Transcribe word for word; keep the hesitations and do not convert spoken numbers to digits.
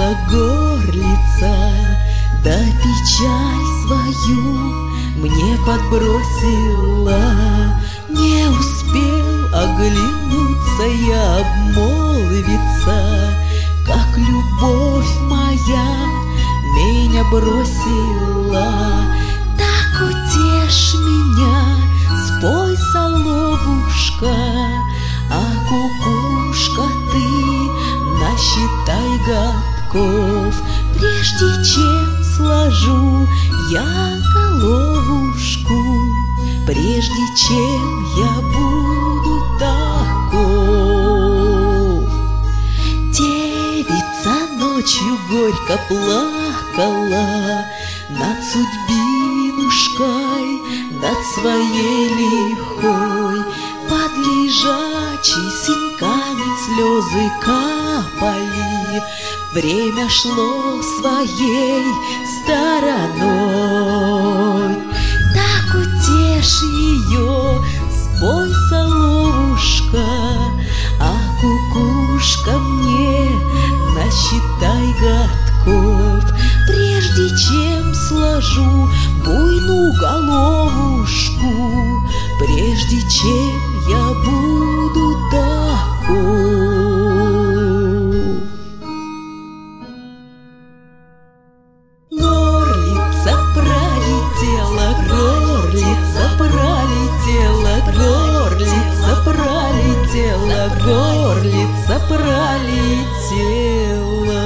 пролетела горлица, да печаль свою мне подбросила. Не успел оглянуться я, обмолвиться, как любовь моя меня бросила. Так утешь меня, спой, соловушка, а кукушка ты насчитай годков, прежде чем сложу я головушку, прежде чем я буду таков. Девица ночью горько плакала над судьбинушкой, над своей лихой. Под лежачей синьками слезы капали, время шло своей стороной. Так утешь ее, спой, соловушка, а кукушка мне насчитай годков, прежде чем сложу буйную головушку, прежде чем я буду таков. Горлица пролетела, горлица пролетела, горлица пролетела, горлица пролетела.